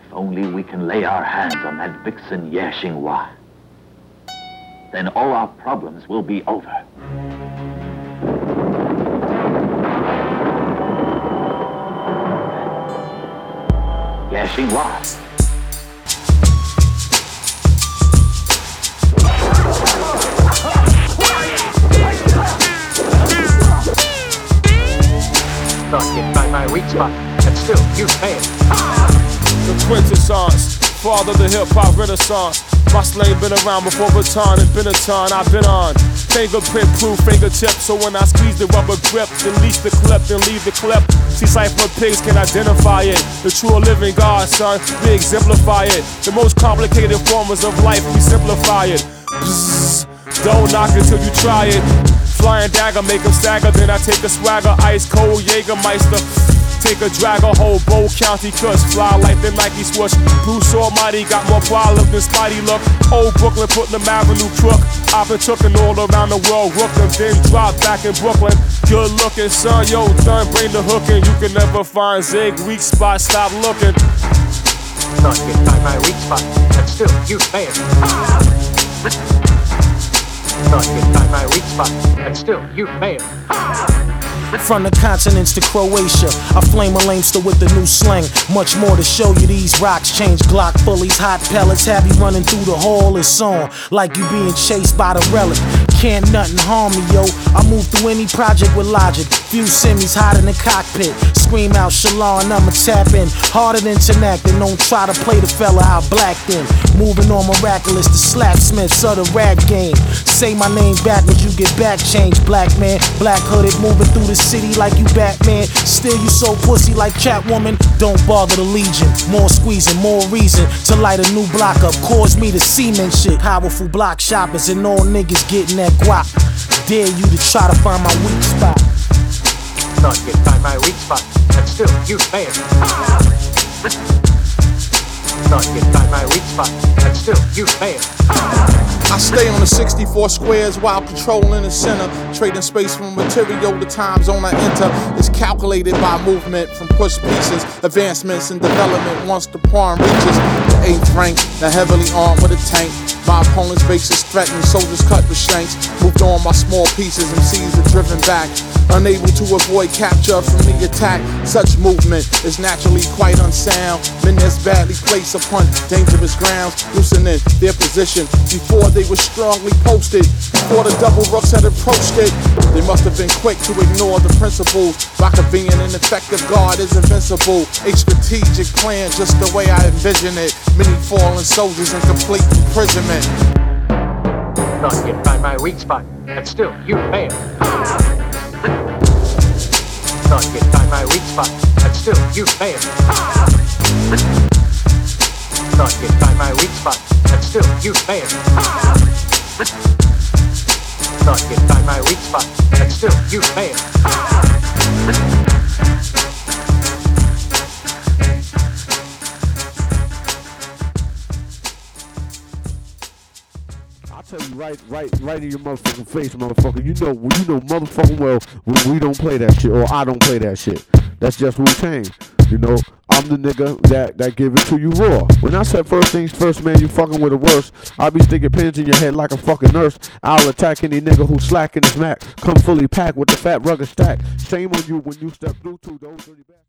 only we can lay our hands on that vixen Yashingwa. Then all our problems will be over. Yashingwa. Not hit by my weak spot, and still you fail. The quintessence, father of the hip-hop renaissance. My slang been around before Baton and Benetton, I've been on. Fingerprint proof fingertips, so when I squeeze the rubber grip, then lease the clip, then leave the clip. See Cypher pigs can identify it. The true living God, son, we exemplify it. The most complicated forms of life, we simplify it. Bzzz, don't knock it till you try it. Flying dagger, make him stagger, then I take a swagger. Ice cold Jägermeister, take a drag, a whole Bow County cuss. Fly like the Nike swoosh. Bruce Almighty got more problem than Spidey look. Old Brooklyn putting them Avenue crook. I've been tookin' all around the world, rooked them, then drop back in Brooklyn. Good looking, son, yo, done, bring the hook in. You can never find Zig, weak spot, stop looking. Not hit by my weak spot, and still you fail. Not hit by my weak spot, and still you fail. From the continents to Croatia, I flame a lamester with the new slang. Much more to show you, these rocks change Glock bullies, hot pellets have you running through the hall. It's on like you being chased by the relic. Can't nothing harm me, yo. I move through any project with logic. Few semis hot in the cockpit. Scream out Shalon, I'ma tap in. Harder than Tanak, and don't try to play the fella out blacked in. Moving on miraculous, the slapsmiths of the rap game. Say my name backwards, you get back changed. Black man, black hooded, moving through the city like you Batman. Still you so pussy like Catwoman. Don't bother the Legion. More squeezing, more reason to light a new block up. Cause me to cement shit. Powerful block shoppers and all niggas getting that guap. Dare you to try to find my weak spot. Not hit by my weak spot, and still you fail. Not hit by my weak spot, and still you fail. I stay on the 64 squares while patrolling the center. Trading space from material, the time zone I enter is calculated by movement from push pieces. Advancements and development once the pawn reaches the 8th rank. Now heavily armed with a tank. My opponent's base is threatened, soldiers cut with shanks. Moved on by small pieces, MCs are driven back. Unable to avoid capture from the attack. Such movement is naturally quite unsound. Men that's badly placed upon dangerous grounds, loosening their position before they were strongly posted. Before the double rooks had approached it, they must have been quick to ignore the principles. By convenient and effective guard is invincible. A strategic plan, just the way I envision it. Many fallen soldiers in complete imprisonment. Not hit by my weak spot, and still you fail. Not hit by my weak spot, and still you fail. Not hit by my weak spot, and still you fail. Not hit by my weak spot, and still you fail. I'll tell you right in your motherfucking face, motherfucker. You know motherfucking well we don't play that shit, or I don't play that shit. That's just Wu-Tang. You know, I'm the nigga that give it to you raw. When I said first things first, man, you fucking with the worst. I'll be sticking pins in your head like a fucking nurse. I'll attack any nigga who's slacking his Mac. Come fully packed with the fat rugged stack. Shame on you when you step through to those dirty bastards.